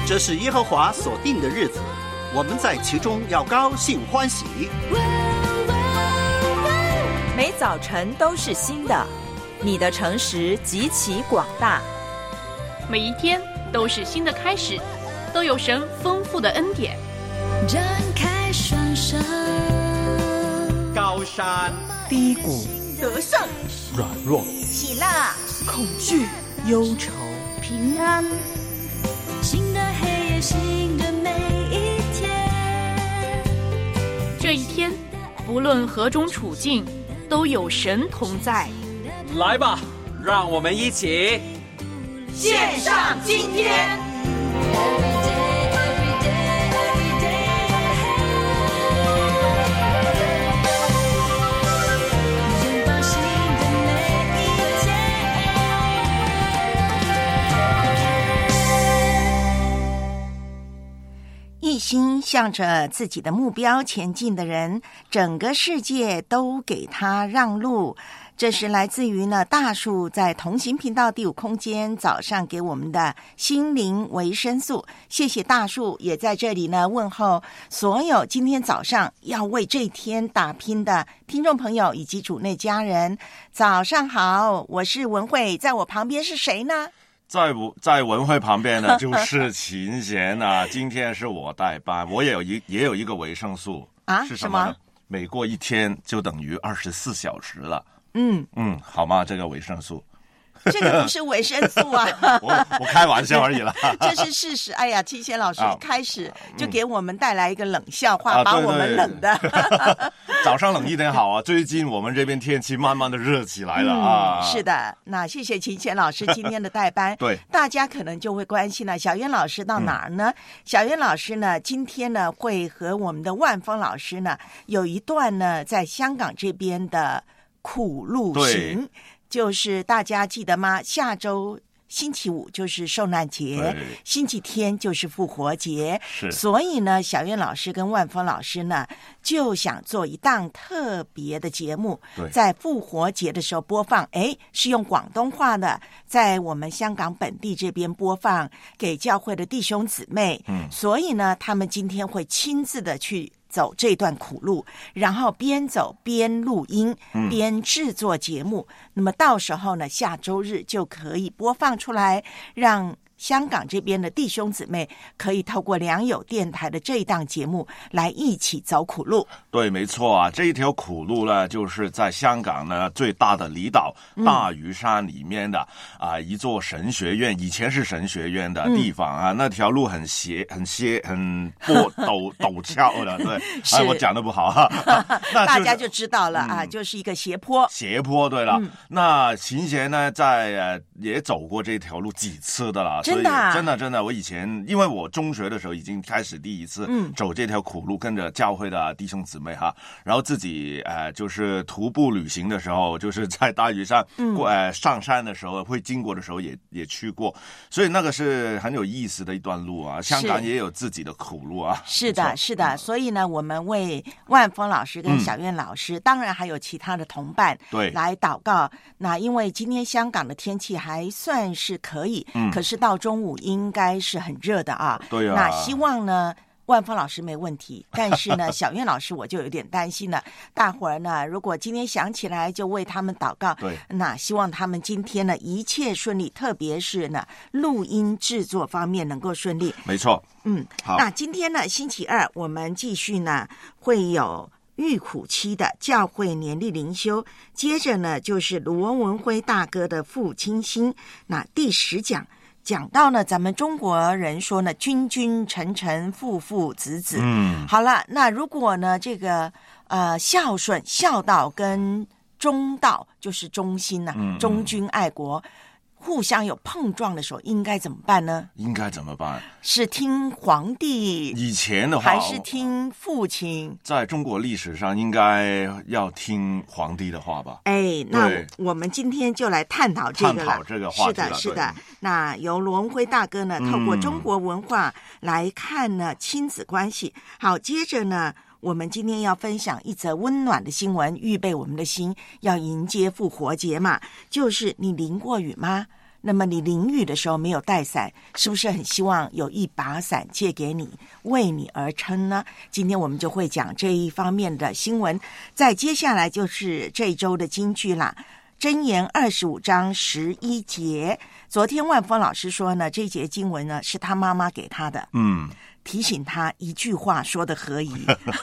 这是耶和华所定的日子，我们在其中要高兴欢喜。 每早晨都是新的，你的诚实极其广大。 每一天都是新的开始，都有神丰富的恩典。 张开双手， 高山低谷， 得胜， 软弱， 喜乐， 恐惧，忧愁， 平安。 新的黑夜，新的每一天。 这一天，不论何种处境，都有神同在。 来吧，让我们一起献上今天。 一心向着自己的目标前进的人，整个世界都给他让路。这是来自于呢大树在同行频道第5空间早上给我们的心灵维生素。谢谢大树，也在这里呢问候所有今天早上要为这一天打拼的听众朋友以及主内家人。早上好，我是文慧，在我旁边是谁呢？ 在文慧旁边呢，就是秦贤啊。今天是我代班，我也有一个维生素啊， 是什么呢？每过一天就等于24小时了。好吗？这个维生素。 这个不是维生素啊我开玩笑而已啦这是事实。哎呀，秦贤老师一开始就给我们带来一个冷笑话，把我们冷的早上冷一点好啊，最近我们这边天气慢慢的热起来了啊。 是的，那谢谢秦贤老师今天的代班对， 大家可能就会关心了，小渊老师到哪儿呢？小渊老师呢今天呢会和我们的万峰老师呢有一段呢在香港这边的苦路行，就是大家记得吗？下周星期五就是受难节，星期天就是复活节，所以呢小渊老师跟万峰老师呢就想做一档特别的节目，在复活节的时候播放，是用广东话的，在我们香港本地这边播放给教会的弟兄姊妹，所以呢他们今天会亲自的去走这段苦路，然后边走边录音，边制作节目，那么到时候呢下周日就可以播放出来，让香港这边的弟兄姊妹可以透过良友电台的这一档节目来一起走苦路。 对，没错啊，这一条苦路呢就是在香港呢最大的离岛大屿山里面的一座神学院，以前是神学院的地方啊。那条路很陡峭的，对，我讲的不好哈那大家就知道了就是一个斜坡， 对了。那秦贤呢在也走过这条路几次的了， 真的啊？ 真的，我以前因为我中学的时候已经开始第一次走这条苦路，跟着教会的弟兄姊妹哈，然后自己就是徒步旅行的时候，就是在大屿山上山的时候会经过的时候也去过，所以那个是很有意思的一段路啊。香港也有自己的苦路啊。 是的，所以呢我们为万峰老师跟小渊老师，当然还有其他的同伴来祷告。那因为今天香港的天气还算是可以，可是到中午应该是很热的啊。 对啊。 那希望呢万峰老师没问题，但是呢小渊老师我就有点担心了。大伙儿呢如果今天想起来就为他们祷告，那希望他们今天呢一切顺利，特别是呢录音制作方面能够顺利。 没错。好。 那今天呢星期二我们继续呢会有预苦期的教会年历灵修，接着呢就是罗文辉大哥的父亲心。那第10讲到呢咱们中国人说呢君君臣臣父父子子。好了，那如果呢这个孝顺孝道跟忠道就是忠心忠君爱国互相有碰撞的时候应该怎么办呢？ 应该怎么办？ 是听皇帝以前的话还是听父亲？ 在中国历史上应该要听皇帝的话吧。 那我们今天就来探讨这个了。 探讨这个话题了。 是的。那由罗文辉大哥呢透过中国文化来看呢亲子关系。好，接着呢我们今天要分享一则温暖的新闻，预备我们的心要迎接复活节嘛。就是你淋过雨吗？ 那么你淋雨的时候没有带伞，是不是很希望有一把伞借给你，为你而撑呢？今天我们就会讲这一方面的新闻。再接下来就是这一周的金句啦，箴言25章11节。昨天万峰老师说呢，这一节经文呢是他妈妈给他的，提醒他一句话说的何宜。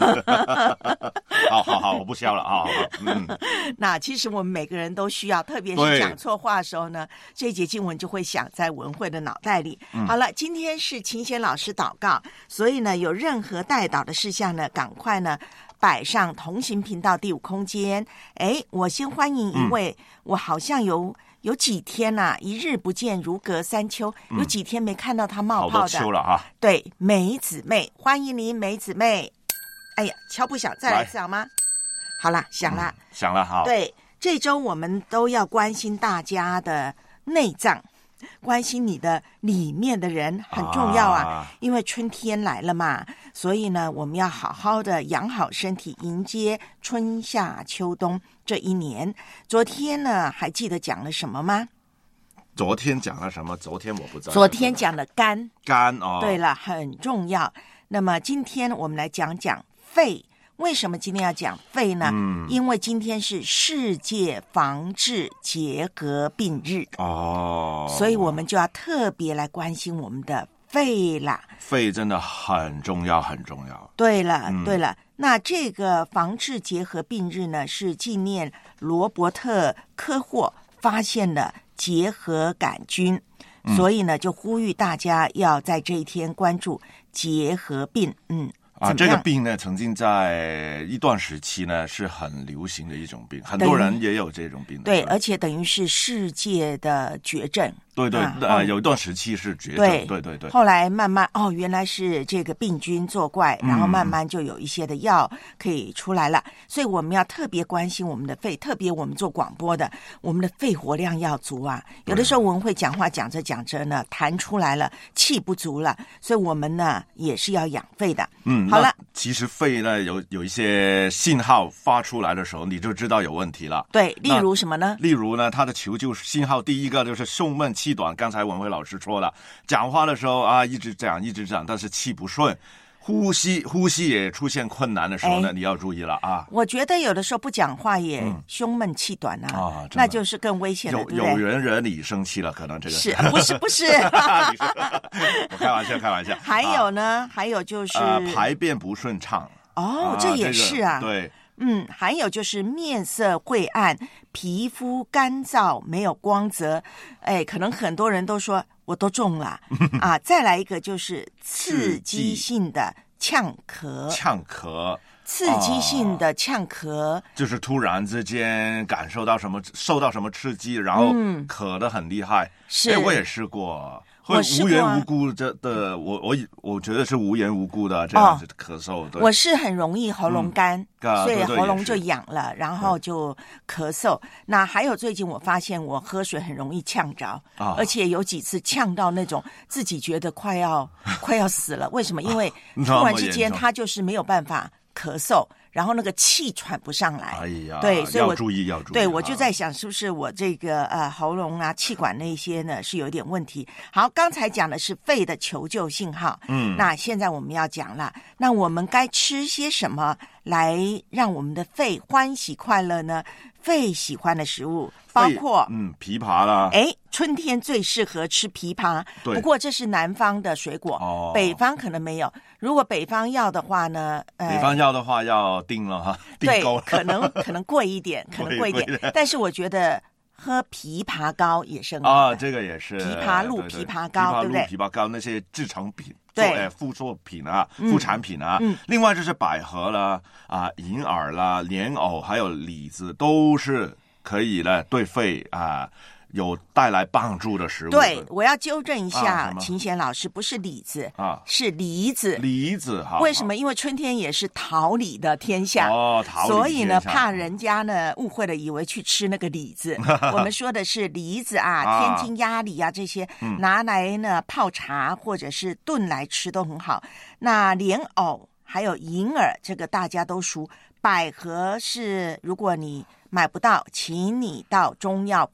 好，我不笑了啊。 那其实我们每个人都需要，特别是讲错话的时候呢，这一节经文就会想在文慧的脑袋里。好了，今天是秦贤老师祷告，所以呢，有任何代祷的事项呢，赶快呢摆上同行频道第5空间。我先欢迎一位，我好像有几天啊，一日不见如隔三秋，有几天没看到他冒泡的， 好多秋了啊。 对，梅姊妹，欢迎您，梅姊妹。哎呀，敲不响，再来一次好吗？好啦，响啦， 响了，好。 对，这周我们都要关心大家的内脏，关心你的里面的人很重要啊，因为春天来了嘛，所以呢，我们要好好的养好身体，迎接春夏秋冬这一年。昨天呢，还记得讲了什么吗？ 昨天讲了什么？昨天我不知道。 昨天讲了肝哦。 对了，很重要。那么今天我们来讲讲肺。为什么今天要讲肺呢？因为今天是世界防治结核病日所以我们就要特别来关心我们的肺啦。 肺真的很重要，很重要。 对了，对了，那这个防治结核病日呢，是纪念罗伯特科霍发现了结核杆菌，所以呢，就呼吁大家要在这一天关注结核病。 这个病呢，曾经在一段时期呢是很流行的一种病，很多人也有这种病。 对，而且等于是世界的绝症。 对，有一段时期是绝症。对。 后来慢慢原来是这个病菌作怪，然后慢慢就有一些的药可以出来了。所以我们要特别关心我们的肺，特别我们做广播的，我们的肺活量要足啊。有的时候我们会讲话讲着呢，痰出来了，气不足了，所以我们呢也是要养肺的。好了， 其实肺呢有一些信号发出来的时候，你就知道有问题了。 对，例如什么呢？ 例如呢，它的求救信号，第一个就是胸闷气短。刚才文慧老师说了，讲话的时候一直这样，但是气不顺。呼吸也出现困难的时候呢，你要注意了啊！ 我觉得有的时候不讲话也胸闷气短那就是更危险了，对不对？ 有人惹你生气了，可能这个是不是？ 我开玩笑。 还有呢，还有就是排便不顺畅。 这也是啊。 对。 还有就是面色晦暗，皮肤干燥，没有光泽。可能很多人都说我都中了再来一个就是刺激性的呛咳。刺激性的呛咳就是突然之间受到什么刺激，然后咳得很厉害。 是， 我也试过。会无缘无故的，我觉得是无缘无故的这样子咳嗽。对， 我是很容易喉咙干，所以喉咙就痒了，然后就咳嗽。那还有最近我发现我喝水很容易呛着，而且有几次呛到那种自己觉得快要死了。为什么？因为突然之间他就是没有办法咳嗽，然后那个气喘不上来。对，所以要注意。 对，我就在想是不是我这个喉咙气管那些呢是有点问题。好，刚才讲的是肺的求救信号。那现在我们要讲了，那我们该吃些什么来让我们的肺欢喜快乐呢？肺喜欢的食物包括枇杷啦。 春天最适合吃枇杷，不过这是南方的水果，北方可能没有。如果北方要的话呢， 北方要的话要订了哈，订购了。 对，可能贵一点，但是我觉得喝枇杷膏也是很好这个也是枇杷露、枇杷膏，对不对？ 枇杷膏那些制成品， 对， 副作品副产品另外就是百合啦、银耳啦、莲藕还有李子，都是可以呢对肺有带来帮助的食物。 对，我要纠正一下秦贤老师，不是李子是梨子。 梨子为什么？因为春天也是桃李的天下所以呢怕人家呢误会了，以为去吃那个李子。我们说的是梨子天津鸭梨这些拿来呢泡茶或者是炖来吃都很好。那莲藕还有银耳，这个大家都熟。百合是如果你买不到，请你到中药铺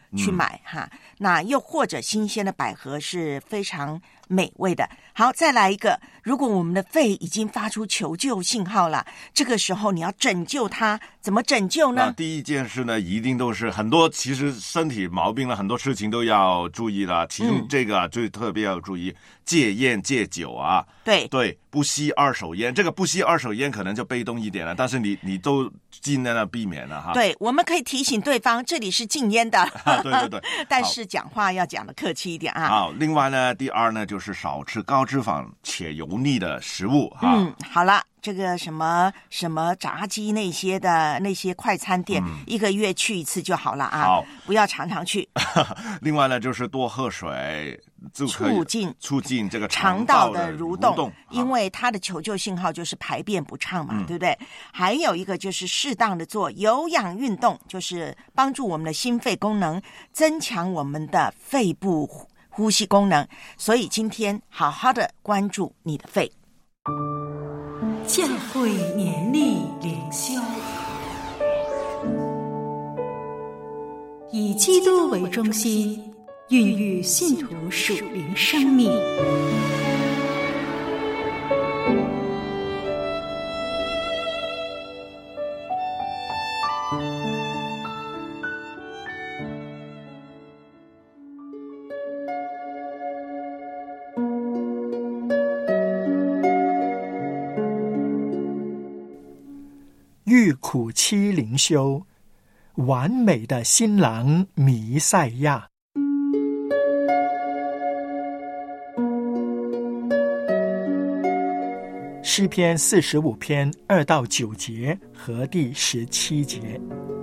去买哈。那又或者新鲜的百合是非常美味的。好，再来一个，如果我们的肺已经发出求救信号了，这个时候你要拯救它，怎么拯救呢？ 第一件事呢，一定都是很多其实身体毛病了，很多事情都要注意了，其中这个最特别要注意戒烟戒酒啊。对，不吸二手烟，这个不吸二手烟可能就被动一点了，但是你都尽量要避免了哈。 对，我们可以提醒对方这里是禁烟的。 对， 但是讲话要讲的客气一点啊。 好，另外呢，第二呢就是少吃高脂肪且油腻的食物哈。 好了，这个什么炸鸡那些的那些快餐店，1个月去一次就好了啊。好，不要常常去。 另外呢就是多喝水，促进这个肠道的蠕动，因为它的求救信号就是排便不畅嘛，对不对？还有一个就是适当的做有氧运动，就是帮助我们的心肺功能，增强我们的肺部呼吸功能。所以今天好好的关注你的肺。 教会年历灵修，以基督为中心，孕育信徒属灵生命。 遇苦期灵修，完美的新郎弥赛亚。诗篇45篇2到9节和第17节。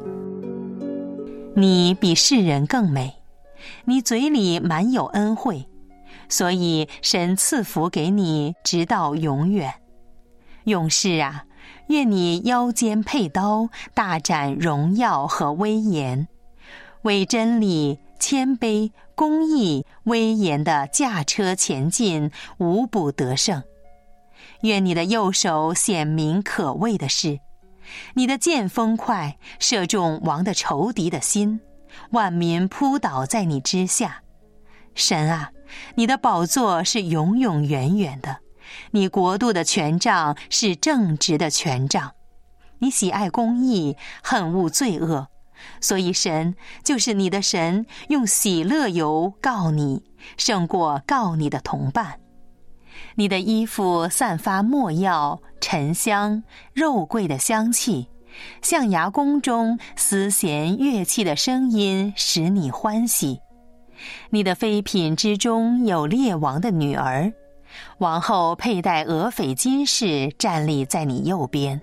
你比世人更美，你嘴里满有恩惠，所以神赐福给你直到永远。勇士啊，愿你腰间佩刀，大展荣耀和威严，为真理、谦卑、公义、威严的驾车前进，无不得胜。愿你的右手显明可畏的事，你的剑锋快，射中王的仇敌的心，万民扑倒在你之下。神啊，你的宝座是永永远远的，你国度的权杖是正直的权杖。你喜爱公义，恨恶罪恶，所以神就是你的神，用喜乐油告你，胜过告你的同伴。你的衣服散发没药、沉香、肉桂的香气，象牙宫中丝弦乐器的声音使你欢喜。你的妃嫔之中有列王的女儿，王后佩戴俄斐金饰，站立在你右边。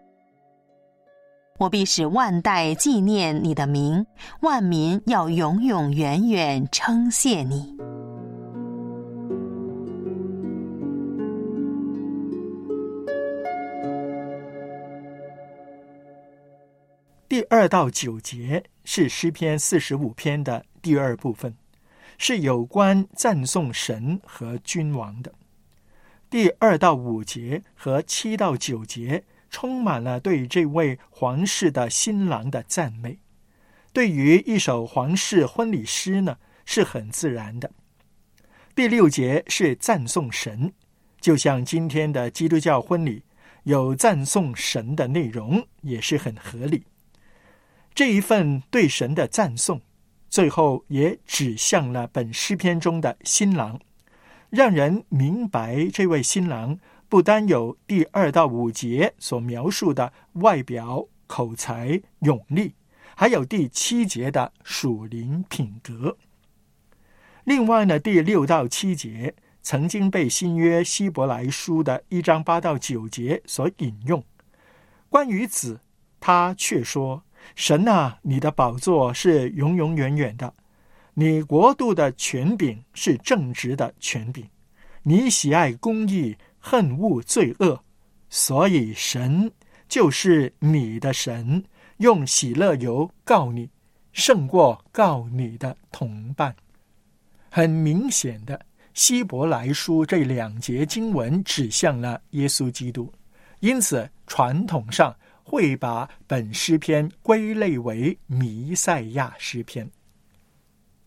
我必使万代纪念你的名，万民要永永远远称谢你。 第2到9节是诗篇45篇的第2部分，是有关赞颂神和君王的。第2到5节和7到9节充满了对这位皇室的新郎的赞美。对于一首皇室婚礼诗呢，是很自然的。第6节是赞颂神，就像今天的基督教婚礼有赞颂神的内容，也是很合理。这一份对神的赞颂，最后也指向了本诗篇中的新郎，让人明白这位新郎不单有第2到5节所描述的外表、口才、勇力，还有第7节的属灵品格。另外呢，第6到7节曾经被新约希伯来书的1章8到9节所引用。关于子，他却说：神啊，你的宝座是永永远远的，你国度的权柄是正直的权柄，你喜爱公义，恨恶罪恶，所以神就是你的神，用喜乐油告你，胜过告你的同伴。很明显的，希伯来书这2节经文指向了耶稣基督，因此传统上会把本诗篇归类为弥赛亚诗篇。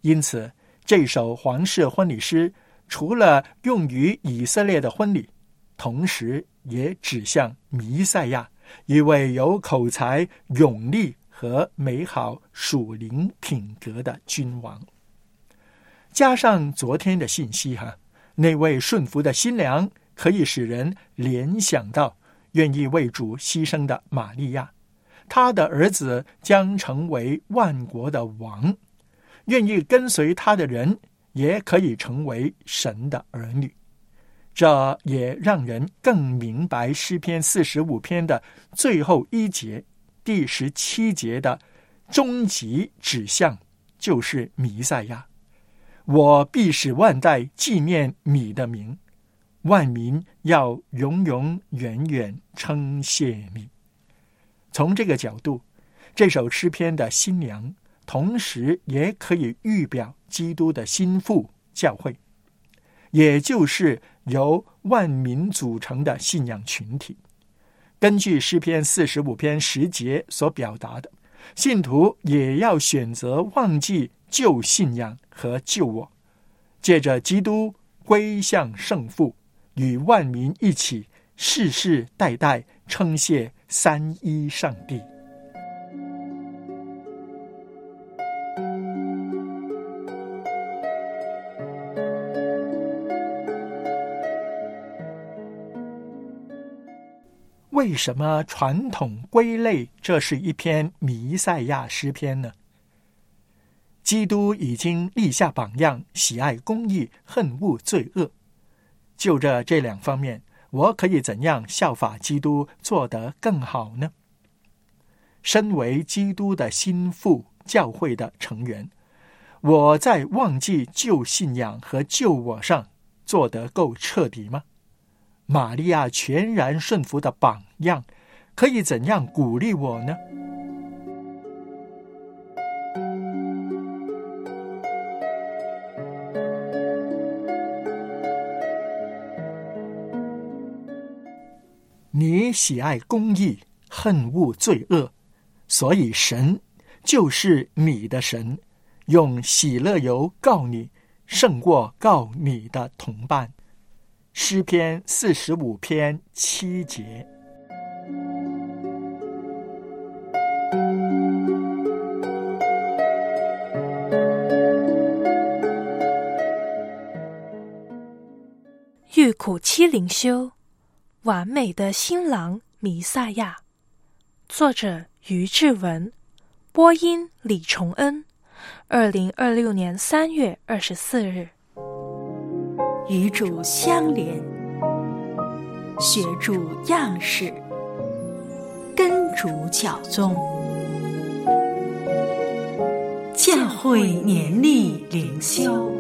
因此这首皇室婚礼诗除了用于以色列的婚礼，同时也指向弥赛亚，一位有口才、勇力和美好属灵品格的君王。加上昨天的信息那位顺服的新娘可以使人联想到愿意为主牺牲的玛利亚，他的儿子将成为万国的王，愿意跟随他的人也可以成为神的儿女。这也让人更明白诗篇45篇的最后一节第17节的终极指向就是弥赛亚。我必使万代纪念你的名，万民要永永远远称谢你。从这个角度，这首诗篇的新娘同时也可以预表基督的新妇教会，也就是由万民组成的信仰群体。根据诗篇45篇10节所表达的，信徒也要选择忘记旧信仰和旧我，借着基督归向圣父，与万民一起世世代代称谢三一上帝。为什么传统归类这是一篇弥赛亚诗篇呢？基督已经立下榜样，喜爱公义，恨恶罪恶。就这两方面，我可以怎样效法基督做得更好呢？身为基督的心腹教会的成员，我在忘记旧信仰和旧我上做得够彻底吗？玛利亚全然顺服的榜样可以怎样鼓励我呢？你喜爱公义，恨恶罪恶，所以神就是你的神，用喜乐油告你，胜过告你的同伴。诗篇45篇7节。 欲苦期灵修，完美的新郎弥赛亚。作者于志文，播音李崇恩。2026年3月24日。 与主相连，学主样式，跟主脚踪。教会年历灵修。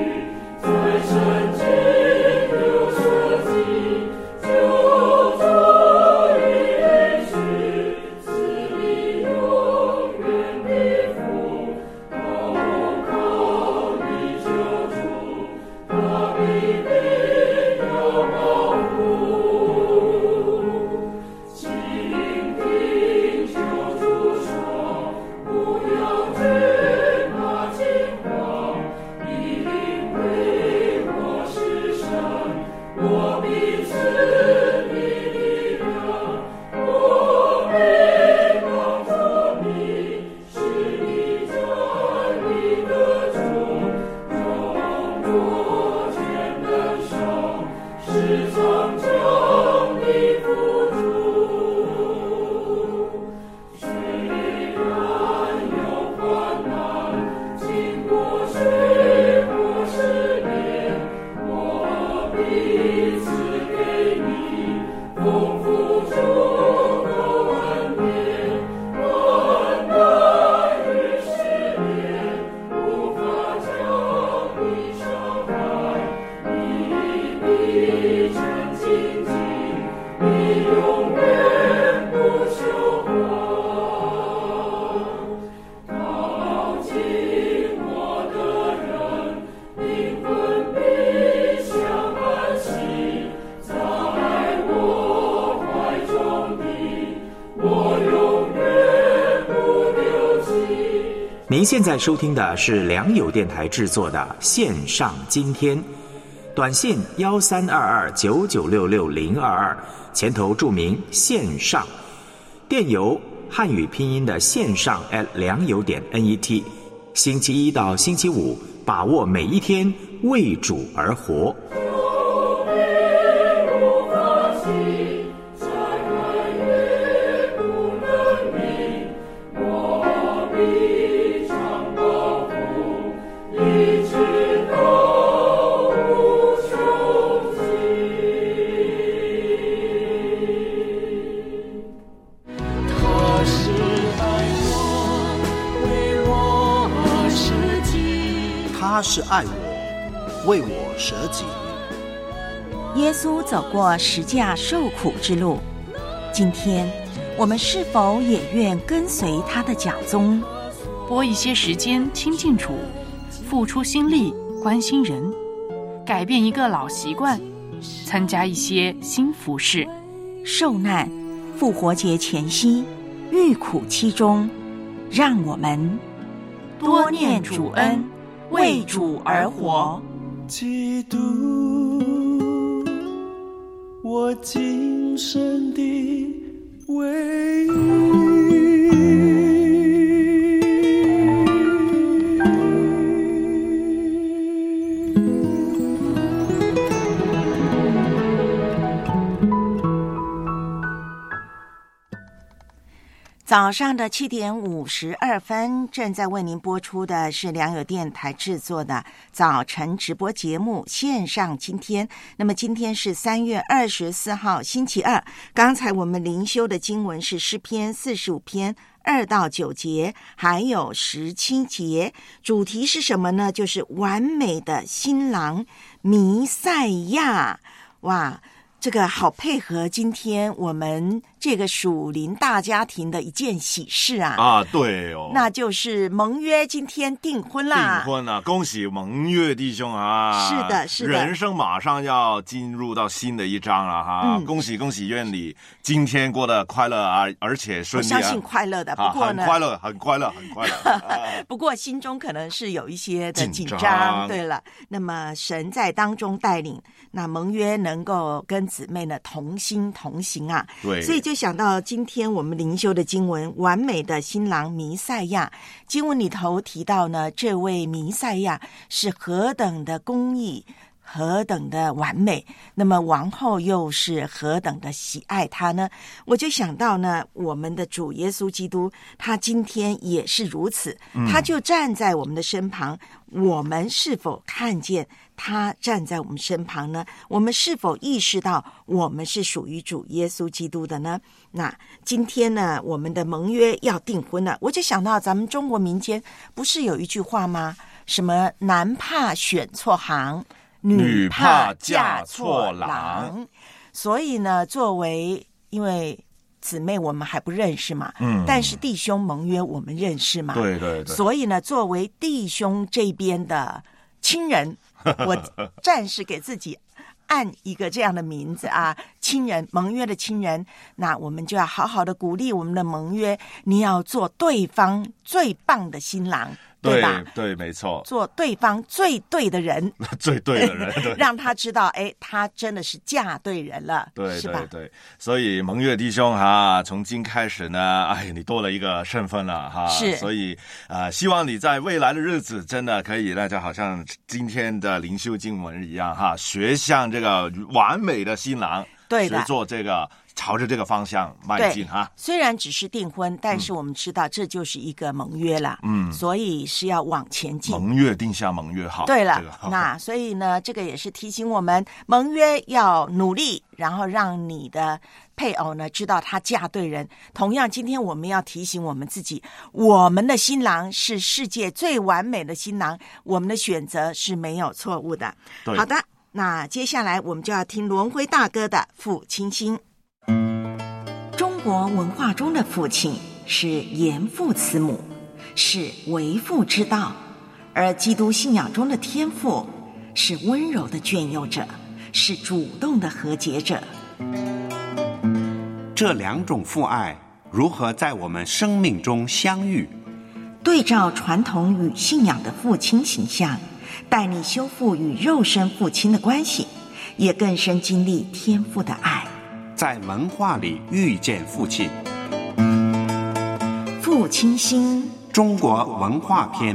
就您现在收听的是良友电台制作的线上今天，短信1322996622，前头注明线上，电邮汉语拼音的线上良友.net。星期一到星期五，把握每一天，为主而活。 他是爱我，为我舍己。 耶稣走过十架受苦之路，今天我们是否也愿跟随他的脚踪， 拨一些时间亲近主，付出心力关心人，改变一个老习惯，参加一些新服事？ 受难复活节前夕，遇苦期中，让我们多念主恩，为主而活。 基督，我今生的唯一。 早上的7点52分，正在为您播出的是良友电台制作的早晨直播节目线上今天。那么今天是3月24号星期二，刚才我们灵修的经文是诗篇45篇2到9节，还有17节。主题是什么呢？就是完美的新郎弥赛亚。哇，这个好配合今天我们这个属灵大家庭的一件喜事啊！ 啊，对哦， 那就是盟约今天订婚啦！ 订婚啊，恭喜盟约弟兄啊！ 是的，是的， 人生马上要进入到新的一章了哈！恭喜恭喜，愿你今天过得快乐啊，而且顺利啊！ 我相信快乐的，不过呢， 很快乐，很快乐，很快乐。 不过心中可能是有一些的紧张。对了，那么神在当中带领，那盟约能够跟姊妹呢同心同行啊！ 对， 所以就想到今天我们灵修的经文，完美的新郎弥赛亚。经文里头提到呢，这位弥赛亚是何等的公义，何等的完美，那么王后又是何等的喜爱他呢？我就想到呢，我们的主耶稣基督，他今天也是如此，他就站在我们的身旁，我们是否看见他站在我们身旁呢？我们是否意识到我们是属于主耶稣基督的呢？那今天呢，我们的盟约要订婚了，我就想到咱们中国民间不是有一句话吗？什么男怕选错行，女怕嫁错郎。所以呢，作为因为姊妹我们还不认识嘛，但是弟兄盟约我们认识嘛， 对对对。 所以呢，作为弟兄这边的亲人，我暂时给自己按一个这样的名字啊，亲人，盟约的亲人，那我们就要好好的鼓励我们的盟约，你要做对方最棒的新郎。对吧？ 对，没错， 做对方最对的人， 最对的人，对让他知道，哎，他真的是嫁对人了， 对， 是吧？ 对，所以盟约弟兄哈，从今开始呢，哎，你多了一个身份了哈， 是， 所以希望你在未来的日子真的可以，大家好像今天的灵修经文一样哈，学像这个完美的新郎， 对的， 学做这个。朝着这个方向迈进哈。 虽然只是订婚，但是我们知道这就是一个盟约啦，所以是要往前进。 盟约定下盟约好。 对了，那所以呢，这个也是提醒我们，盟约要努力，然后让你的配偶呢知道他嫁对人。同样，今天我们要提醒我们自己，我们的新郎是世界最完美的新郎，我们的选择是没有错误的。好的，那接下来我们就要听罗文辉大哥的《父亲心》。中国文化中的父亲是严父慈母，是为父之道，而基督信仰中的天父是温柔的眷佑者，是主动的和解者。 这两种父爱如何在我们生命中相遇？ 对照传统与信仰的父亲形象，带你修复与肉身父亲的关系，也更深经历天父的爱。 在文化里遇见父亲， 父亲心， 中国文化篇。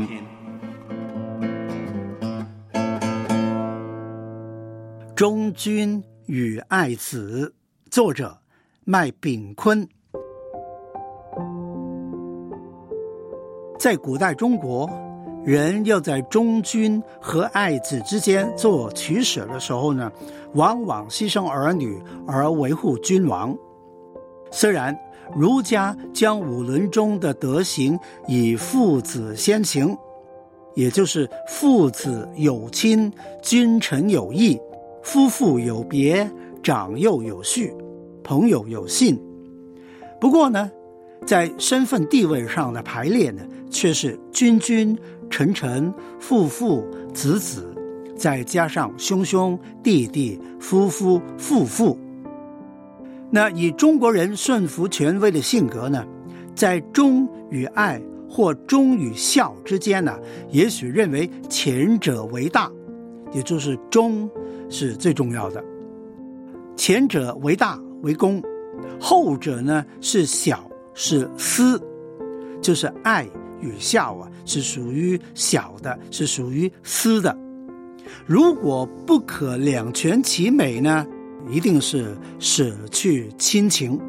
忠君与爱子，作者麦炳坤。在古代中国，人要在忠君和爱子之间做取舍的时候呢，往往牺牲儿女而维护君王。虽然儒家将五伦中的德行以父子先行，也就是父子有亲，君臣有义，夫妇有别，长幼有序，朋友有信。不过呢，在身份地位上的排列呢，却是君君、臣臣、父父、子子，再加上兄兄、弟弟、夫妇、妇妇。那以中国人顺服权威的性格呢，在忠与爱或忠与孝之间呢，也许认为前者为大，也就是忠是最重要的。前者为大为公，后者呢是小是私，就是爱与孝啊，是属于小的，是属于私的。如果不可两全其美呢，一定是舍去亲情。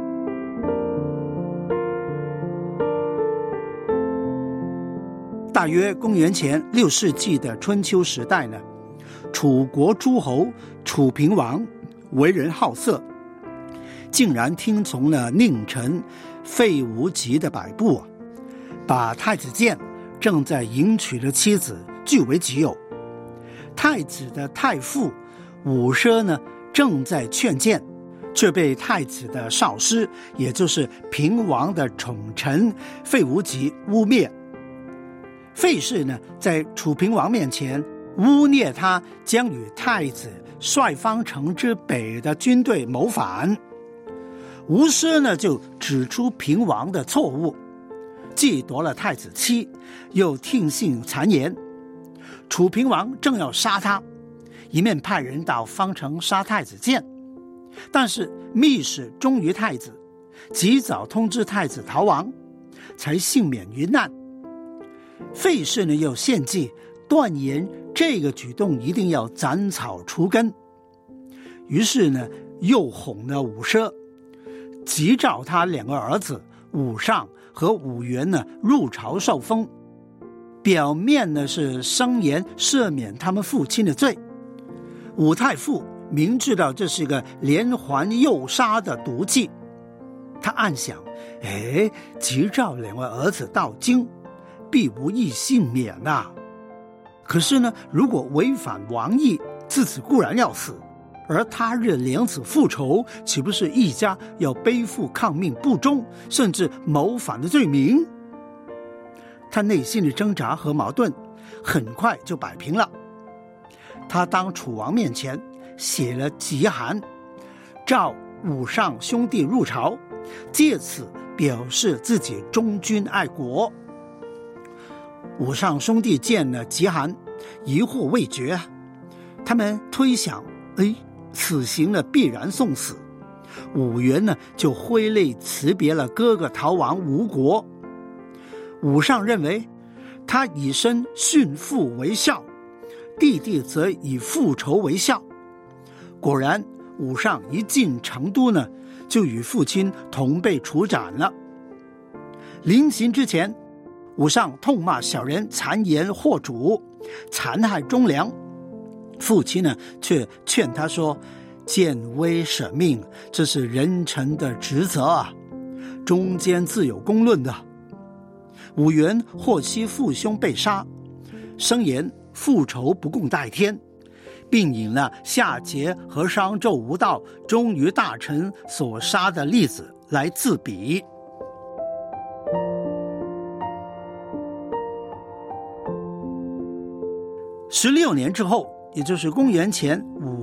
大约公元前6世纪的春秋时代呢，楚国诸侯楚平王为人好色，竟然听从了佞臣费无极的摆布，把太子建正在迎娶的妻子据为己有。太子的太傅伍奢呢，正在劝谏，却被太子的少师，也就是平王的宠臣费无极污蔑。费氏呢，在楚平王面前污蔑他将与太子率方城之北的军队谋反。伍奢呢，就指出平王的错误，既夺了太子妻，又听信谗言。楚平王正要杀他，一面派人到方城杀太子建，但是密使忠于太子，及早通知太子逃亡，才幸免于难。费氏呢，又献计断言这个举动一定要斩草除根，于是呢，又哄了伍奢，急召他2个儿子伍尚和伍员呢入朝受封，表面呢是声言赦免他们父亲的罪。伍太傅明知道这是个连环诱杀的毒计，他暗想，急召2位儿子到京，必无一幸免啊。可是呢，如果违反王意，自己固然要死，而他日两子复仇，岂不是一家要背负抗命不忠甚至谋反的罪名？他内心的挣扎和矛盾很快就摆平了。他当楚王面前写了檄函，召伍尚兄弟入朝，借此表示自己忠君爱国。伍尚兄弟见了檄函，疑惑未决，他们推想，此行呢必然送死。伍员呢就挥泪辞别了哥哥逃亡吴国。伍尚认为他以身殉父为孝，弟弟则以复仇为孝。果然伍尚一进成都呢，就与父亲同被处斩了。临行之前，伍尚痛骂小人谗言惑主，残害忠良。父亲呢却劝他说，见危舍命，这是人臣的职责啊，中间自有公论的。伍员获悉父兄被杀，声言复仇不共戴天，并引了夏桀和商纣无道忠于大臣所杀的例子来自比。16年之后，也就是公元前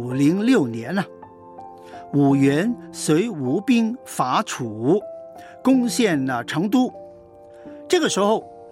506年了，伍员随吴兵伐楚，攻陷了成都。这个时候，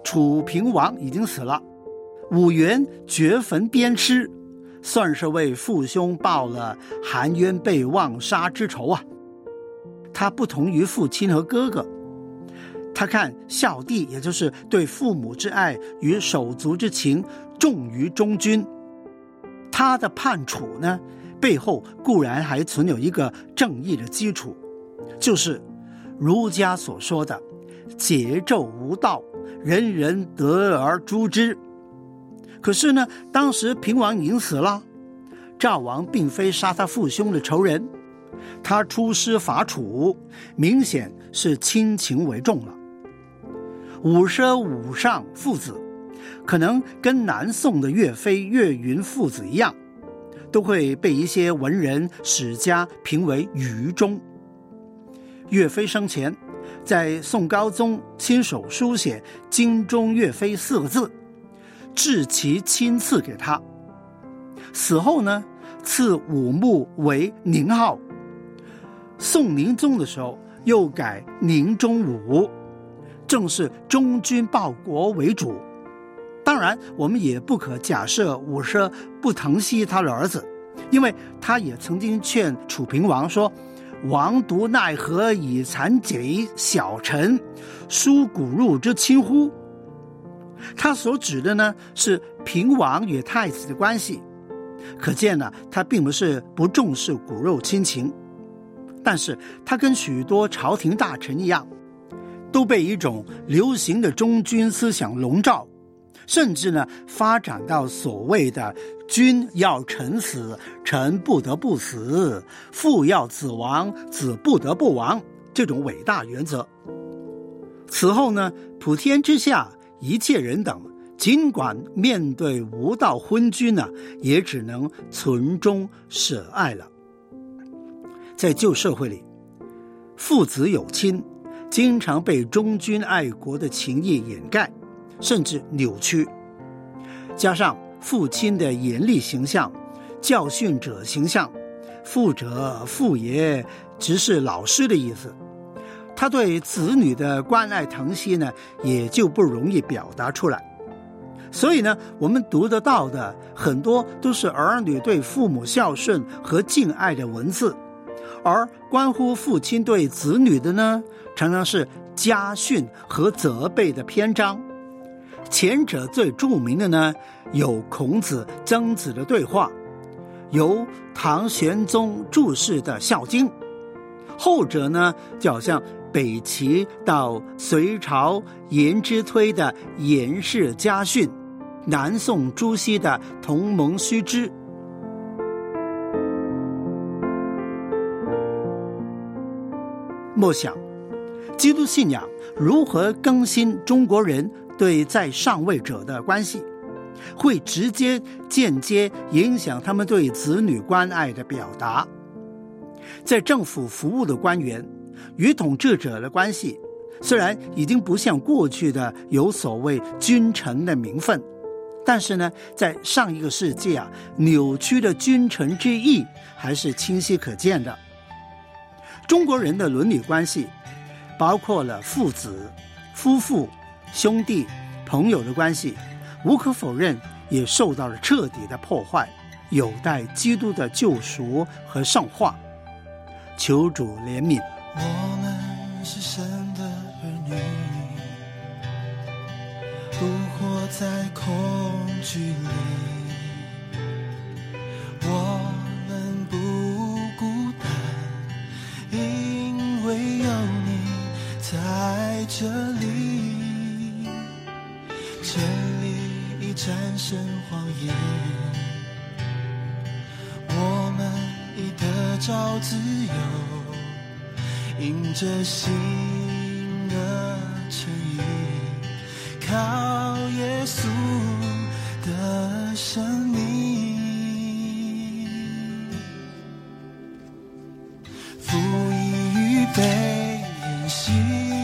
楚平王已经死了，武元掘坟鞭尸，算是为父兄报了含冤被妄杀之仇啊。他不同于父亲和哥哥，他看孝弟，也就是对父母之爱与手足之情重于忠君。他的判处呢，背后固然还存有一个正义的基础，就是儒家所说的桀纣无道，人人得而诛之。可是呢，当时平王已经死了，赵王并非杀他父兄的仇人，他出师伐楚，明显是亲情为重了。伍奢、伍尚父子可能跟南宋的岳飞、岳云父子一样，都会被一些文人史家评为愚忠。岳飞生前在宋高宗亲手书写精忠岳飞4个字，至其亲赐给他。死后呢，赐武穆为宁号，宋宁宗的时候又改宁中武，正是忠君报国为主。当然我们也不可假设伍奢不疼惜他的儿子，因为他也曾经劝楚平王说，王独奈何以残贼小臣，疏骨肉之亲乎？他所指的呢，是平王与太子的关系，可见呢，他并不是不重视骨肉亲情，但是他跟许多朝廷大臣一样，都被一种流行的忠君思想笼罩，甚至呢，发展到所谓的君要臣死，臣不得不死；父要子亡，子不得不亡，这种伟大原则。此后呢，普天之下一切人等，尽管面对无道昏君呢，也只能存忠舍爱了。在旧社会里，父子有亲经常被忠君爱国的情谊掩盖，甚至扭曲，加上父亲的严厉形象、教训者形象，父者父爷只是老师的意思，他对子女的关爱疼惜呢，也就不容易表达出来。所以呢，我们读得到的很多都是儿女对父母孝顺和敬爱的文字，而关乎父亲对子女的呢，常常是家训和责备的篇章。前者最著名的呢，有孔子、曾子的对话，由唐玄宗注释的《孝经》，后者呢，就好像北齐到隋朝颜之推的《颜氏家训》，南宋朱熹的《同盟须知》。莫想基督信仰如何更新中国人对在上位者的关系，会直接间接影响他们对子女关爱的表达。在政府服务的官员与统治者的关系，虽然已经不像过去的有所谓君臣的名分，但是呢，在上一个世纪啊，扭曲的君臣之义还是清晰可见的。中国人的伦理关系包括了父子、夫妇、兄弟、朋友的关系，无可否认也受到了彻底的破坏，有待基督的救赎和圣化。求主怜悯。 我们是神的儿女，不活在恐惧里，我们不孤单，因为有你在这里，真理已战胜谎言，我们已得着自由，因着信而称义，靠耶稣的生命，父已预备筵席，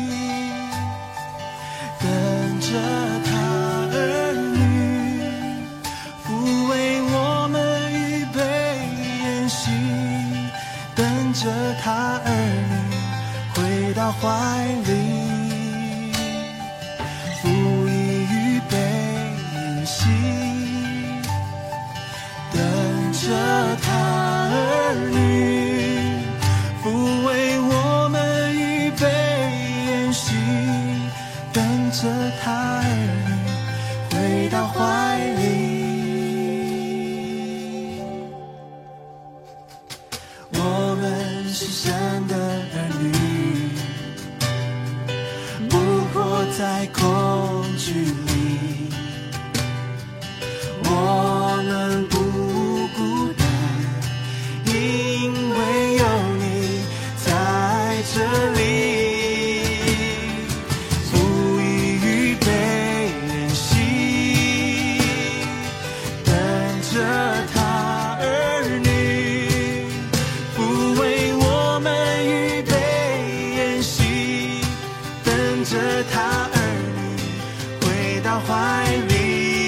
等着他儿女，父为我们预备筵席，等着他儿女回到怀里，父已着他儿女回到怀里。我们是神的儿女，不活在恐惧里，我们不孤单，因为有你在这里。不已预备筵席，等着他儿女，不为我们预备筵席，等着他儿女回到怀里。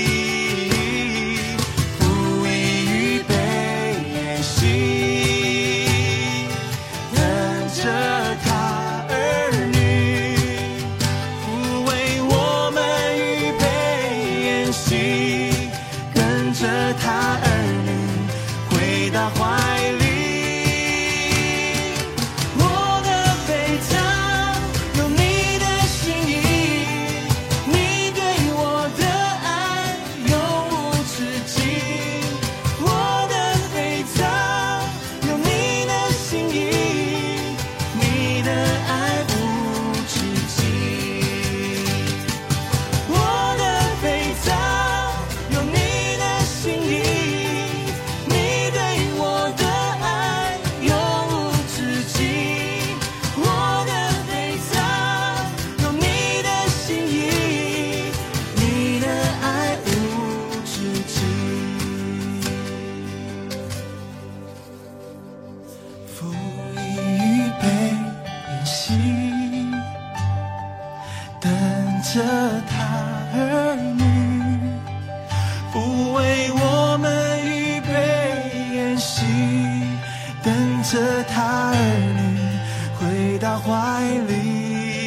不已预备筵席，等着他儿女，不为我们预备筵席，跟着他儿女回到怀里。我的悲伤有你的心意，你对我的爱永无止境。我的悲伤有你的心意，你的爱无止境。我的悲伤有你的心意，你对我的爱永无止境。我的悲伤有你的心意，你的爱无止境。父已预备筵席，等着他儿女，不为我们预备筵席，等着他儿女回到怀里。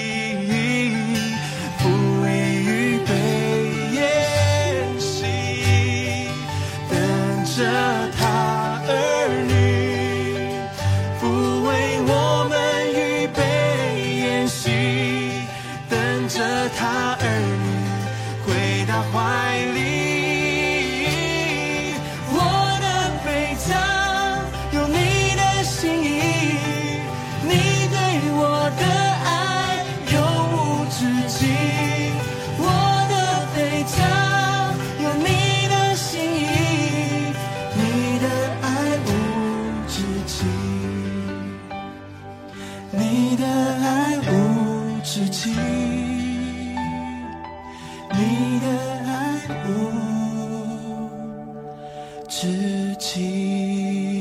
不为预备筵席，等着他儿女，不为我们预备筵席，等着他儿女回到怀里。我的悲伤有你的心意，你对我的爱永无止境。我的悲伤有你的心意，你的爱无止境，你的爱无止境，你的爱无止境。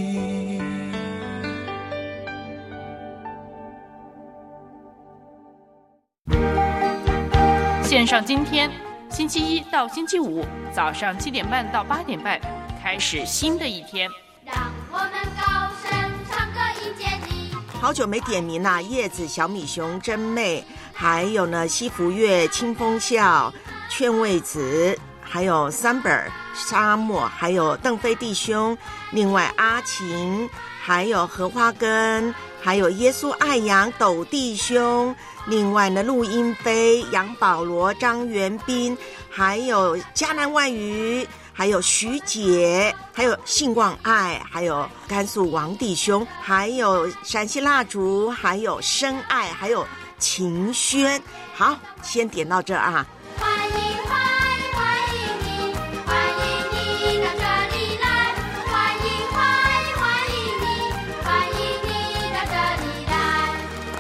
线上今天，星期一到星期五早上7点半到8点半，开始新的一天。 让我们高声唱歌迎接你。 好久没点名啦，叶子、小米熊、真妹，还有呢西福月、清风笑、劝慰子，还有三本沙漠，还有邓飞弟兄，另外阿晴，还有荷花根，还有耶稣爱羊斗弟兄，另外呢陆英飞、杨保罗、张元斌，还有迦南万语，还有徐姐，还有信望爱，还有甘肃王弟兄，还有陕西蜡烛，还有深爱，还有秦轩。好，先点到这啊。 欢迎你，欢迎你到这里来，欢迎你，欢迎你到这里来。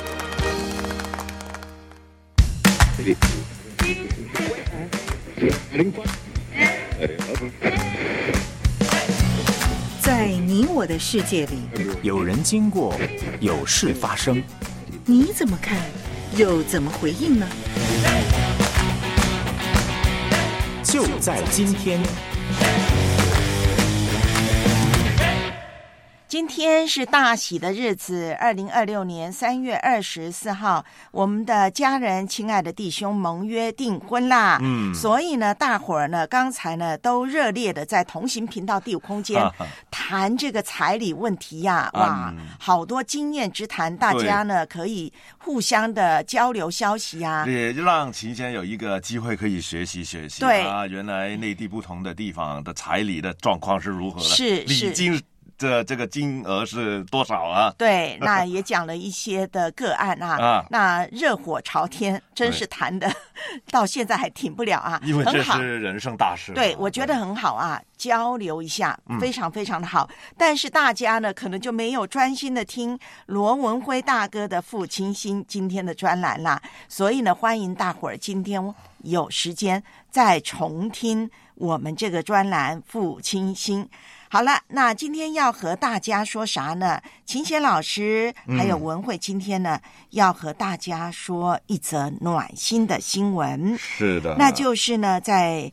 在你我的世界里， 有人经过，有事发生， 你怎么看，又怎么回应呢？ 就在今天。 今天是大喜的日子，2026年3月24号，我们的家人、亲爱的弟兄盟约订婚啦。所以呢，大伙儿呢，刚才呢都热烈的在同行频道第五空间谈这个彩礼问题呀，哇，好多经验之谈，大家呢可以互相的交流消息啊， 也让期间有一个机会可以学习。 对啊，原来内地不同的地方的彩礼的状况是如何的？ 是礼金这个金额是多少啊？ 对，那也讲了一些的个案啊，那热火朝天，真是谈的到现在还停不了啊， 因为这是人生大事。 对，我觉得很好啊，交流一下，非常非常的好。但是大家呢，可能就没有专心的听罗文辉大哥的父亲心今天的专栏啦，所以呢，欢迎大伙儿今天有时间再重听我们这个专栏父亲心。好了，那今天要和大家说啥呢？秦贤老师还有文慧今天呢，要和大家说一则暖心的新闻。 是的， 那就是呢，在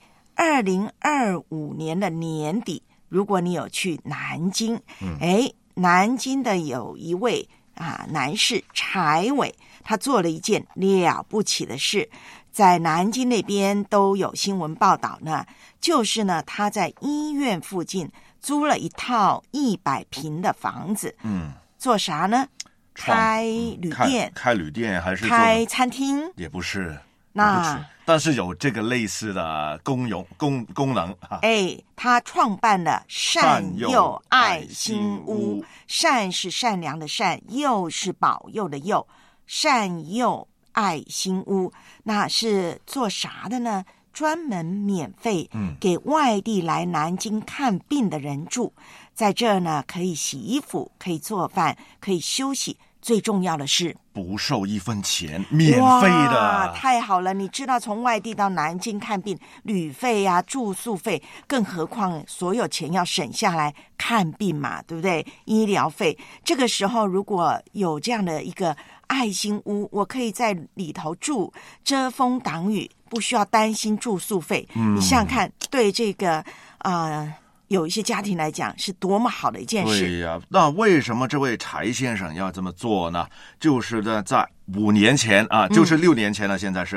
2025年的年底，如果你有去南京，南京的有一位男士柴伟，他做了一件了不起的事，在南京那边都有新闻报道呢，就是呢，他在医院附近租了一套100平的房子，做啥呢？开旅店， 开旅店还是开餐厅？ 也不是， 那但是有这个类似的功能。 他创办了善佑爱心屋，善是善良的善，佑是保佑的佑，善佑爱心屋，那是做啥的呢？专门免费给外地来南京看病的人住，在这呢可以洗衣服，可以做饭，可以休息，最重要的是不收1分钱，免费的。 太好了！你知道从外地到南京看病，旅费啊、住宿费，更何况所有钱要省下来看病嘛，对不对？医疗费，这个时候如果有这样的一个爱心屋，我可以在里头住，遮风挡雨，不需要担心住宿费。你想想看，对这个有一些家庭来讲是多么好的一件事。 对呀，那为什么这位柴先生要这么做呢？就是呢，在5年前就是6年前了，现在是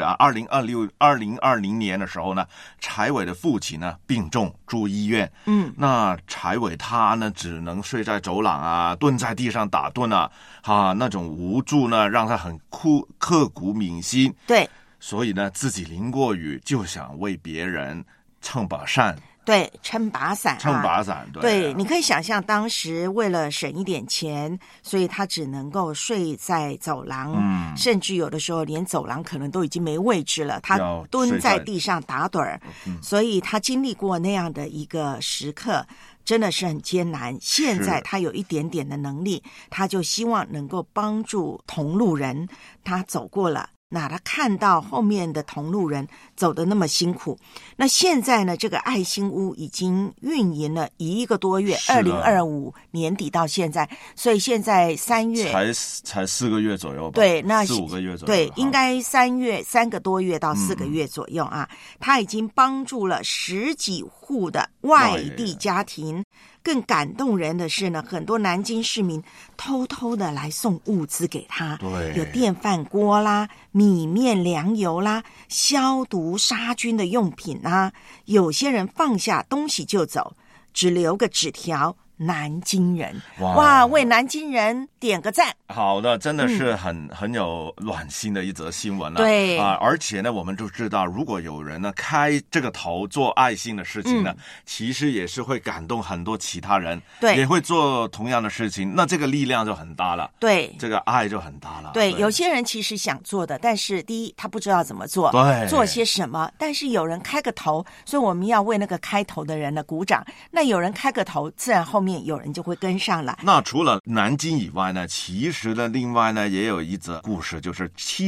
2020年的时候呢，柴伟的父亲呢病重住医院。那柴伟他呢只能睡在走廊啊，蹲在地上打盹那种无助呢让他很刻骨铭心。 对， 所以呢自己淋过雨，就想为别人撑把伞。 对，撑把伞， 对， 你可以想象当时为了省一点钱，所以他只能够睡在走廊，甚至有的时候连走廊可能都已经没位置了，他蹲在地上打盹儿，所以他经历过那样的一个时刻，真的是很艰难。现在他有一点点的能力，他就希望能够帮助同路人，他走过了。那他看到后面的同路人走得那么辛苦，那现在呢，这个爱心屋已经运营了1个多月，2025年底到现在，所以现在3月才4个月左右吧？ 对，那 4-5个月左右， 对，应该3个多月到4个月左右啊。他已经帮助了10几户的外地家庭。更感动人的是呢，很多南京市民偷偷的来送物资给他， 对， 有电饭锅啦、米面粮油啦、消毒杀菌的用品啊。有些人放下东西就走，只留个纸条。南京人，哇，为南京人点个赞。 好的，真的是很有暖心的一则新闻了。 对而且呢，我们就知道，如果有人呢开这个头做爱心的事情呢，其实也是会感动很多其他人， 对， 也会做同样的事情，那这个力量就很大了。 对， 这个爱就很大了。 对，有些人其实想做的，但是第一他不知道怎么做， 对， 做些什么，但是有人开个头，所以我们要为那个开头的人呢鼓掌。那有人开个头，自然后面有人就会跟上了。 那除了南京以外呢，其实呢，另外呢也有一则故事，就是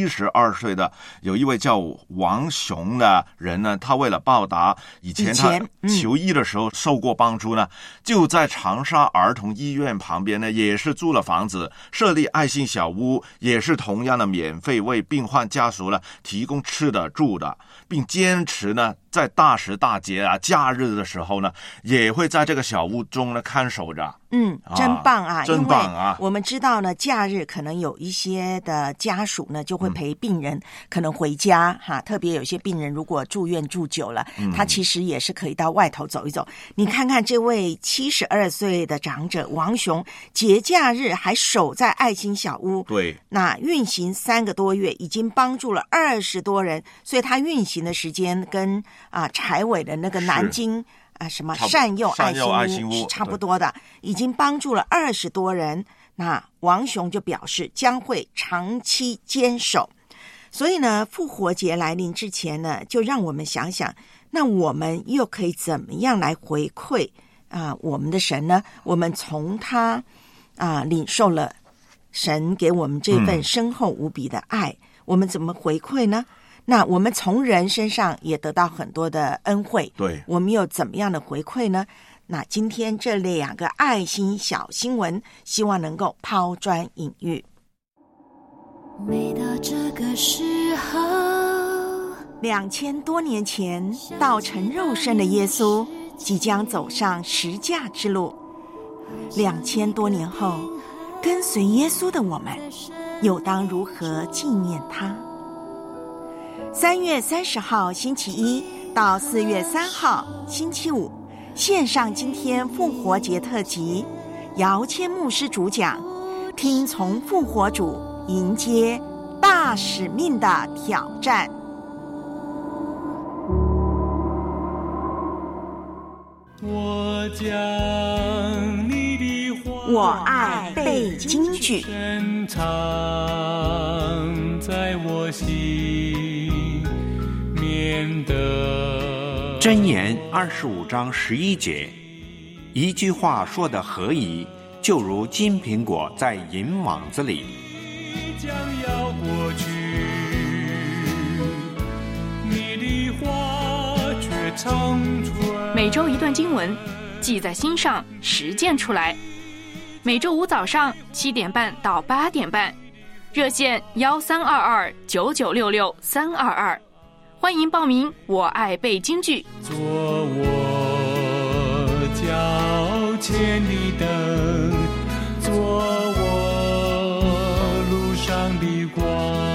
72岁的有一位叫王雄的人呢，他为了报答以前他求医的时候受过帮助呢，就在长沙儿童医院旁边呢，也是租了房子，设立爱心小屋，也是同样的免费为病患家属呢提供吃的住的，并坚持呢在大时大节假日的时候呢，也会在这个小屋中呢看守着。 真棒啊！ 真棒啊！ 因为我们知道呢，假日可能有一些的家属呢就会陪病人可能回家哈，特别有些病人如果住院住久了，他其实也是可以到外头走一走。你看看这位72岁的长者王雄，节假日还守在爱心小屋， 对， 那运行3个多月，已经帮助了20多人，所以他运行的时间跟柴尾的那个南京什么善佑爱心屋是差不多的，已经帮助了20多人。那王雄就表示将会长期坚守。所以呢，复活节来临之前呢，就让我们想想，那我们又可以怎么样来回馈我们的神呢？我们从他领受了神给我们这份深厚无比的爱，我们怎么回馈呢？那我们从人身上也得到很多的恩惠，对，我们又怎么样的回馈呢？那今天这2个爱心小新闻，希望能够抛砖引玉。 每到这个时候 ，2000多年前道成肉身的耶稣即将走上十架之路。2000多年后，跟随耶稣的我们，又当如何纪念他？3月30号星期一到4月3号星期五，线上今天复活节特辑，姚谦牧师主讲，听从复活主，迎接大使命的挑战。 我将你的话， 我爱背京剧， 深藏在我心。 箴言25章11节，一句话说的合宜，就如金苹果在银网子里。 将要过去，你的话却长存。 每周一段经文，记在心上，实践出来。每周五早上7点半到8点半，热线132299662322。欢迎报名，我爱背京剧。 做我脚前的灯，做我路上的光。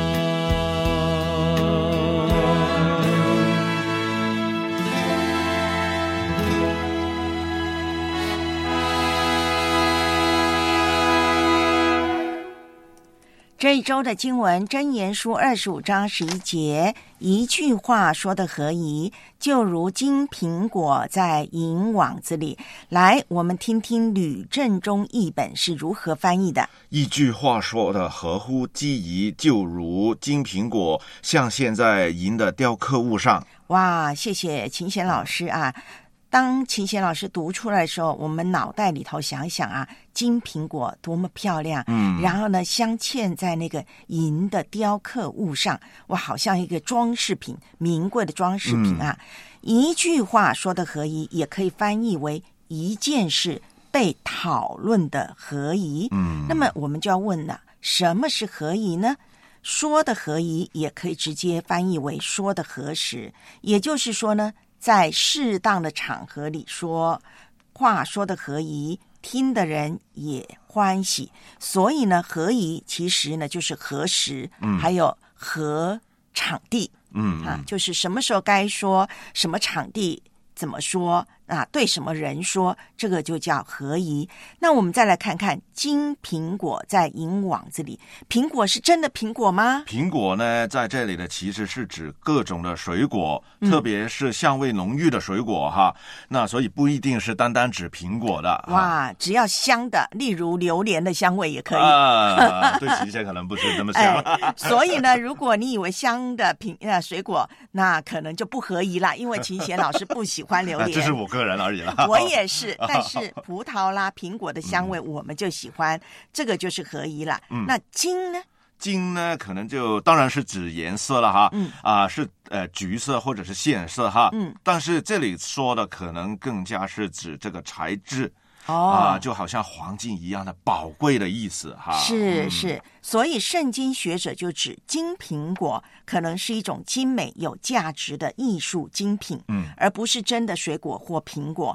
这一周的经文箴言书25章11节，一句话说的合宜，就如金苹果在银网子里。来，我们听听吕正中译本是如何翻译的。 一句话说的合乎机宜，就如金苹果镶嵌在银的雕刻物上。 哇，谢谢秦贤老师啊。当秦贤老师读出来的时候，我们脑袋里头想想啊，金苹果多么漂亮，然后呢镶嵌在那个银的雕刻物上，哇，好像一个装饰品，名贵的装饰品啊。一句话说的合宜，也可以翻译为一件事被讨论的合宜。那么我们就要问了，什么是合宜呢？说的合宜也可以直接翻译为说的合时，也就是说呢，在适当的场合里说话，说的合宜，听的人也欢喜。所以呢，合宜其实呢就是合时，还有合场地，就是什么时候该说，什么场地怎么说啊？对什么人说，这个就叫合宜。那我们再来看看金苹果在银网子里，苹果是真的苹果吗？ 苹果呢，在这里的其实是指各种的水果，特别是香味浓郁的水果哈。那所以不一定是单单指苹果的。 哇，只要香的，例如榴莲的香味也可以。 对，其实可能不是这么香。 所以呢，如果你以为香的水果，那可能就不合宜啦，因为秦贤老师不喜欢榴莲。 这是我个人而已啦。 我也是，但是葡萄啦、苹果的香味我们就喜欢，这个就是合宜了。那金呢？ 金呢，可能就当然是指颜色了哈，是橘色或者是线色哈，但是这里说的可能更加是指这个材质。就好像黄金一样的宝贵的意思哈。 是，所以圣经学者就指金苹果可能是一种精美有价值的艺术精品，而不是真的水果或苹果。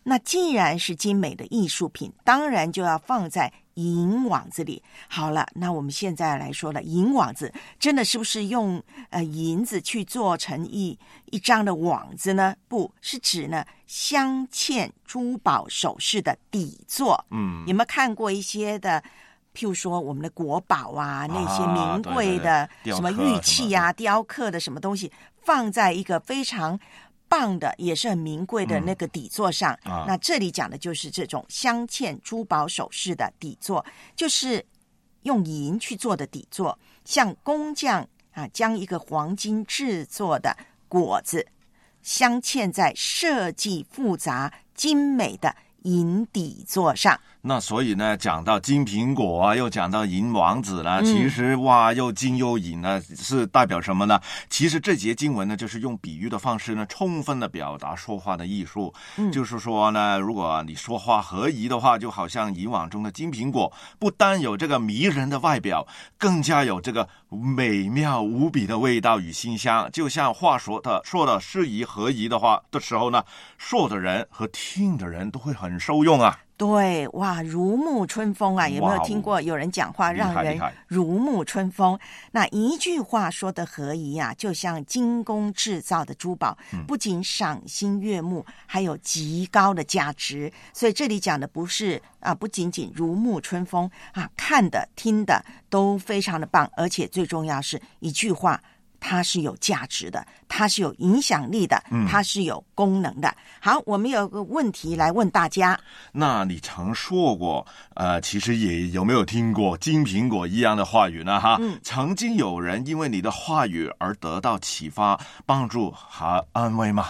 那既然是精美的艺术品，当然就要放在银网子里。好了，那我们现在来说了，银网子真的是不是用银子去做成一张的网子呢？不是，指呢镶嵌珠宝首饰的底座。有没有看过一些的，譬如说我们的国宝啊，那些名贵的什么玉器啊、雕刻的什么东西，放在一个非常棒的也是很名贵的那个底座上。那这里讲的就是这种镶嵌珠宝首饰的底座，就是用银去做的底座，像工匠将一个黄金制作的果子镶嵌在设计复杂精美的银底座上。 那所以呢，讲到金苹果啊，又讲到银王子呢，其实哇，又金又银呢，是代表什么呢？其实这节经文呢，就是用比喻的方式呢，充分的表达说话的艺术。就是说呢，如果你说话合宜的话，就好像银网中的金苹果，不单有这个迷人的外表，更加有这个美妙无比的味道与馨香。就像话说的适宜合宜的话的时候呢，说的人和听的人都会很受用啊。 对，哇，如沐春风啊！有没有听过有人讲话让人如沐春风？那一句话说的合宜啊，就像精工制造的珠宝，不仅赏心悦目，还有极高的价值。所以这里讲的不仅仅如沐春风啊，看的听的都非常的棒，而且最重要是一句话，它是有价值的，它是有影响力的，它是有功能的。好，我们有个问题来问大家。 那你曾说过其实也有没有听过金苹果一样的话语呢？曾经有人因为你的话语而得到启发、帮助和安慰吗？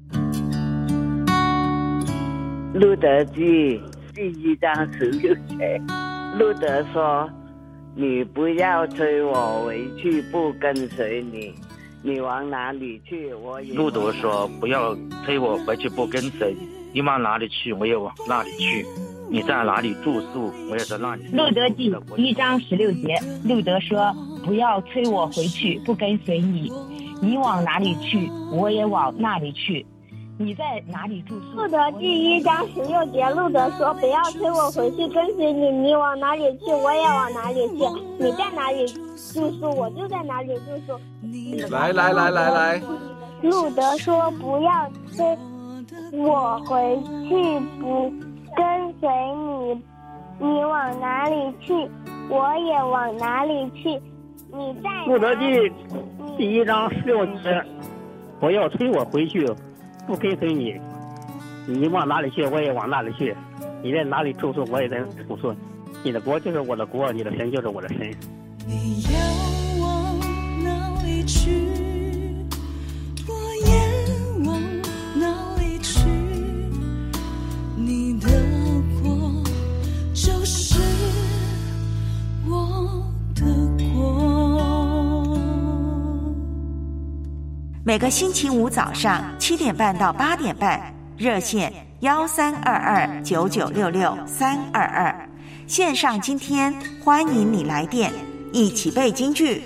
路德记第1章16节，路德说，你不要催我回去不跟随你，你往哪里去我也。 路德说，不要催我回去不跟随你，你往哪里去我也往哪里去，你在哪里住宿我也在那里。 路德记1章16节，路德说，不要催我回去不跟随你，你往哪里去我也往那里去，你在哪里住宿？ 路德记1章16节，路德说，不要催我回去跟随你，你往哪里去我也往哪里去，你在哪里住宿我就在哪里住宿。 来， 路德说，不要催我回去不跟随你，你往哪里去我也往哪里去，你在哪里。 路德记1章16节，不要催我回去不跟随你，你往哪里去我也往哪里去，你在哪里住宿我也在住宿，你的国就是我的国，你的神就是我的神。 你要往哪里去我也往哪里去，你的国就是我的国。 每个星期五早上7点半到8点半，热线13229966-322，线上今天欢迎你来电，一起背京剧。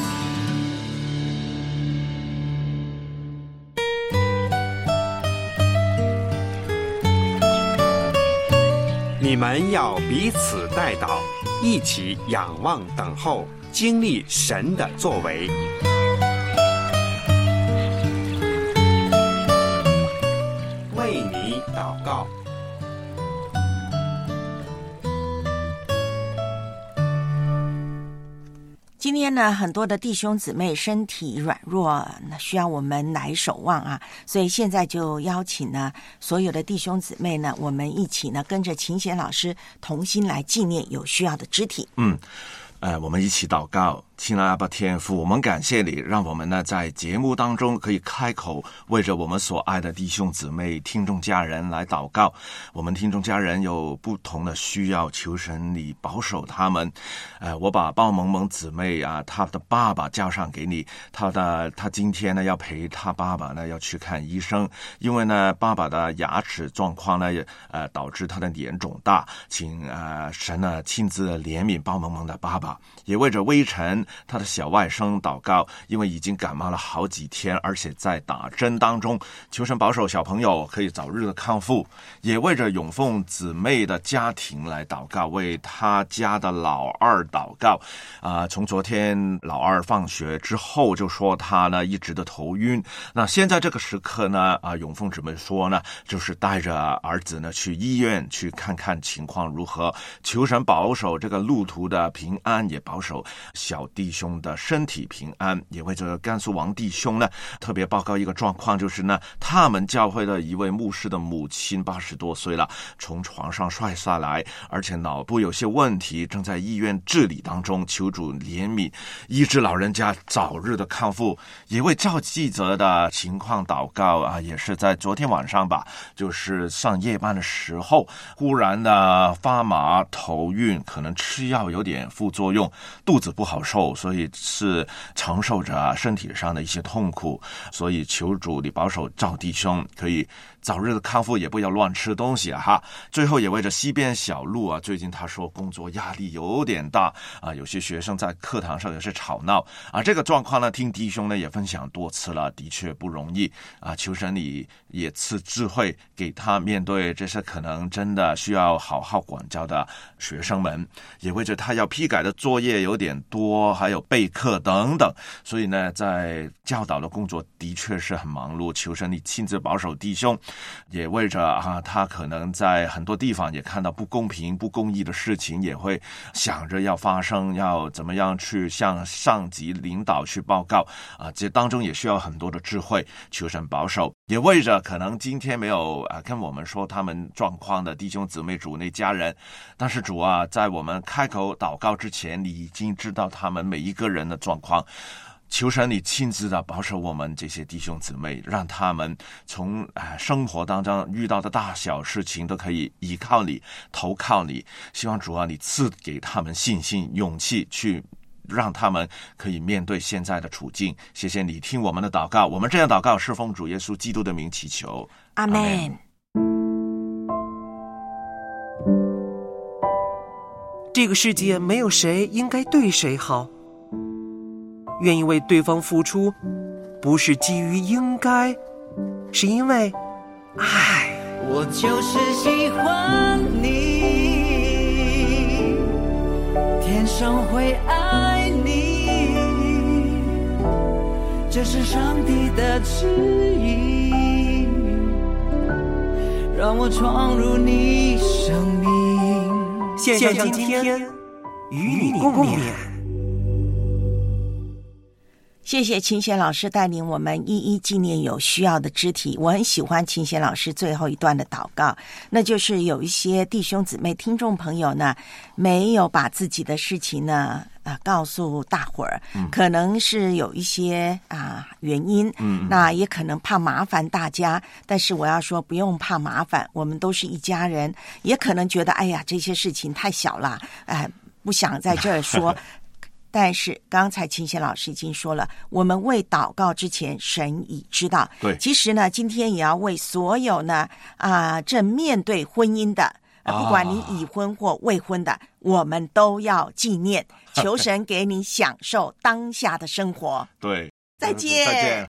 你们要彼此代祷，一起仰望等候，经历神的作为。为你祷告。 今天呢，很多的弟兄姊妹身体软弱，需要我们来守望啊，所以现在就邀请呢所有的弟兄姊妹呢，我们一起呢跟着秦贤老师同心来纪念有需要的肢体。 我们一起祷告。亲爱的阿爸天父，我们感谢你，让我们呢在节目当中可以开口为着我们所爱的弟兄姊妹、听众家人来祷告。我们听众家人有不同的需要，求神你保守他们。我把鲍萌萌姊妹啊，她的爸爸交上给你，她今天呢要陪她爸爸呢要去看医生，因为呢爸爸的牙齿状况呢导致他的脸肿大，请神呢亲自怜悯鲍萌萌的爸爸，也为着微尘跟他的小外甥祷告，因为已经感冒了好几天，而且在打针当中，求神保守小朋友可以早日的康复，也为着永凤姊妹的家庭来祷告，为他家的老二祷告。从昨天老二放学之后就说他呢一直的头晕，那现在这个时刻呢永凤姊妹说呢就是带着儿子呢去医院去看看情况如何，求神保守这个路途的平安，也保守小弟兄的身体平安，也为着甘肃王弟兄呢特别报告一个状况，就是呢他们教会的一位牧师的母亲80多岁了，从床上摔下来，而且脑部有些问题，正在医院治理当中，求主怜悯医治老人家早日的康复，也为赵记者的情况祷告也是在昨天晚上吧，就是上夜班的时候忽然的发麻头晕，可能吃药有点副作用，肚子不好受，所以是承受着身体上的一些痛苦，所以求主你保守赵弟兄可以早日的康复，也不要乱吃东西哈。最后也为着西边小路最近他说工作压力有点大有些学生在课堂上也是吵闹这个状况呢听弟兄呢也分享多次了，的确不容易求神你也赐智慧给他面对这些可能真的需要好好管教的学生们，也为着他要批改的作业有点多，还有备课等等，所以呢在教导的工作的确是很忙碌，求神你亲自保守弟兄，也为着他可能在很多地方也看到不公平不公义的事情，也会想着要发生，要怎么样去向上级领导去报告这当中也需要很多的智慧，求神保守，也为着可能今天没有跟我们说他们状况的弟兄姊妹主内家人，但是主在我们开口祷告之前，你已经知道他们每一个人的状况，求神你亲自的保守我们这些弟兄姊妹，让他们从生活当中遇到的大小事情都可以依靠你投靠你，希望主你赐给他们信心勇气，去让他们可以面对现在的处境。谢谢你听我们的祷告，我们这样祷告是奉主耶稣基督的名祈求， 阿们。 这个世界没有谁应该对谁好，愿意为对方付出，不是基于应该，是因为爱。 我就是喜欢你，天生会爱你，这是上帝的旨意，让我闯入你生命。 献上今天与你共勉。 谢谢秦贤老师带领我们一一纪念有需要的肢体。我很喜欢秦贤老师最后一段的祷告，那就是有一些弟兄姊妹听众朋友呢没有把自己的事情呢告诉大伙儿，可能是有一些原因，那也可能怕麻烦大家，但是我要说不用怕麻烦，我们都是一家人，也可能觉得哎呀这些事情太小了，不想在这儿说但是刚才秦贤老师已经说了，我们为祷告之前神已知道。 对， 其实呢今天也要为所有呢正面对婚姻的不管你已婚或未婚的，我们都要纪念，求神给你享受当下的生活。 对， 再见。